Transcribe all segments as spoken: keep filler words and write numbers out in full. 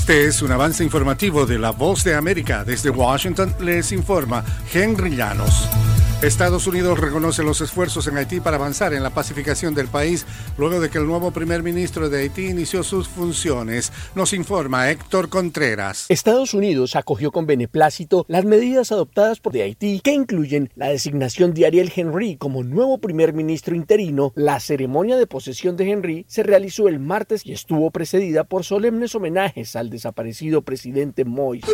Este es un avance informativo de La Voz de América. Desde Washington les informa Henry Llanos. Estados Unidos reconoce los esfuerzos en Haití para avanzar en la pacificación del país luego de que el nuevo primer ministro de Haití inició sus funciones. Nos informa Héctor Contreras. Estados Unidos acogió con beneplácito las medidas adoptadas por de Haití, que incluyen la designación de Ariel Henry como nuevo primer ministro interino. La ceremonia de posesión de Henry se realizó el martes y estuvo precedida por solemnes homenajes al desaparecido presidente Moïse.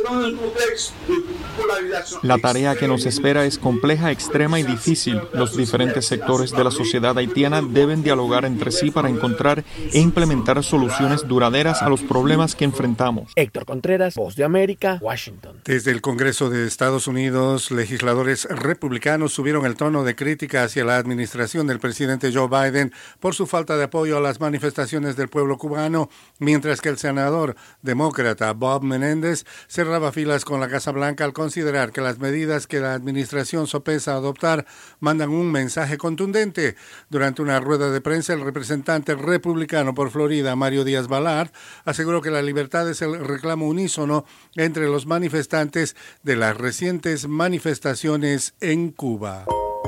La tarea que nos espera es compleja, extrema y difícil. Los diferentes sectores de la sociedad haitiana deben dialogar entre sí para encontrar e implementar soluciones duraderas a los problemas que enfrentamos. Héctor Contreras, Voz de América, Washington. Desde el Congreso de Estados Unidos, legisladores republicanos subieron el tono de crítica hacia la administración del presidente Joe Biden por su falta de apoyo a las manifestaciones del pueblo cubano, mientras que el senador demócrata Bob Menéndez cerraba filas con la Casa Blanca al considerar que las medidas que la administración sopesa adoptar mandan un mensaje contundente. Durante una rueda de prensa, el representante republicano por Florida, Mario Díaz-Balart, aseguró que la libertad es el reclamo unísono entre los manifestantes de las recientes manifestaciones en Cuba.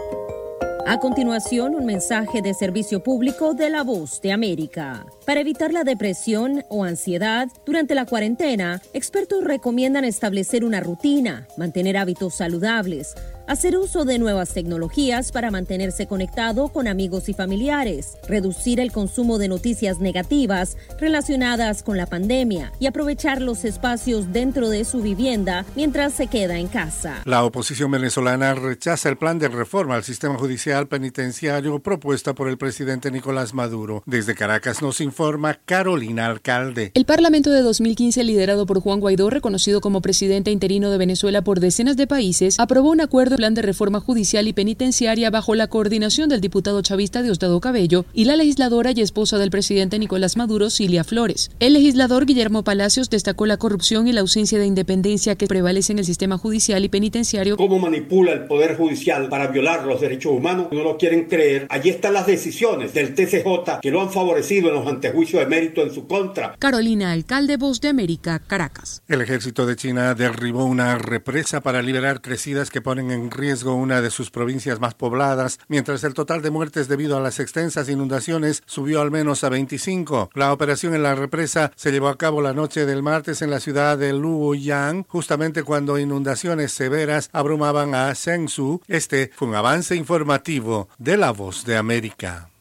A continuación, un mensaje de servicio público de La Voz de América. Para evitar la depresión o ansiedad durante la cuarentena, expertos recomiendan establecer una rutina, mantener hábitos saludables, hacer uso de nuevas tecnologías para mantenerse conectado con amigos y familiares, reducir el consumo de noticias negativas relacionadas con la pandemia y aprovechar los espacios dentro de su vivienda mientras se queda en casa. La oposición venezolana rechaza el plan de reforma al sistema judicial penitenciario propuesta por el presidente Nicolás Maduro. Desde Caracas nos informa Carolina Alcalde. El Parlamento de dos mil quince, liderado por Juan Guaidó, reconocido como presidente interino de Venezuela por decenas de países, aprobó un acuerdo plan de reforma judicial y penitenciaria bajo la coordinación del diputado chavista Diosdado Cabello y la legisladora y esposa del presidente Nicolás Maduro, Cilia Flores. El legislador Guillermo Palacios destacó la corrupción y la ausencia de independencia que prevalece en el sistema judicial y penitenciario. ¿Cómo manipula el Poder Judicial para violar los derechos humanos? No lo quieren creer. Allí están las decisiones del T C J que lo han favorecido en los antejuicios de mérito en su contra. Carolina Alcalde, Voz de América, Caracas. El ejército de China derribó una represa para liberar crecidas que ponen en riesgo una de sus provincias más pobladas, mientras el total de muertes debido a las extensas inundaciones subió al menos a veinticinco. La operación en la represa se llevó a cabo la noche del martes en la ciudad de Luoyang, justamente cuando inundaciones severas abrumaban a Shenzhou. Este fue un avance informativo de La Voz de América.